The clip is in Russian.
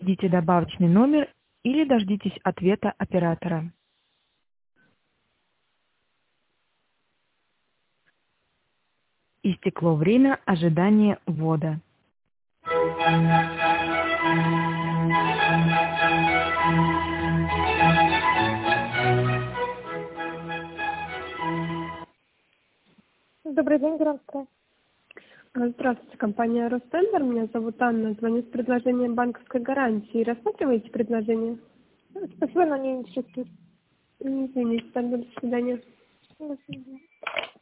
Введите добавочный номер или дождитесь ответа оператора. Истекло время ожидания ввода. Добрый день, Громская. Здравствуйте, компания Ростендер. Меня зовут Анна. Звоню с предложением банковской гарантии. Рассматриваете предложение? Спасибо, но не интересует. Извините, тогда до свидания. До свидания.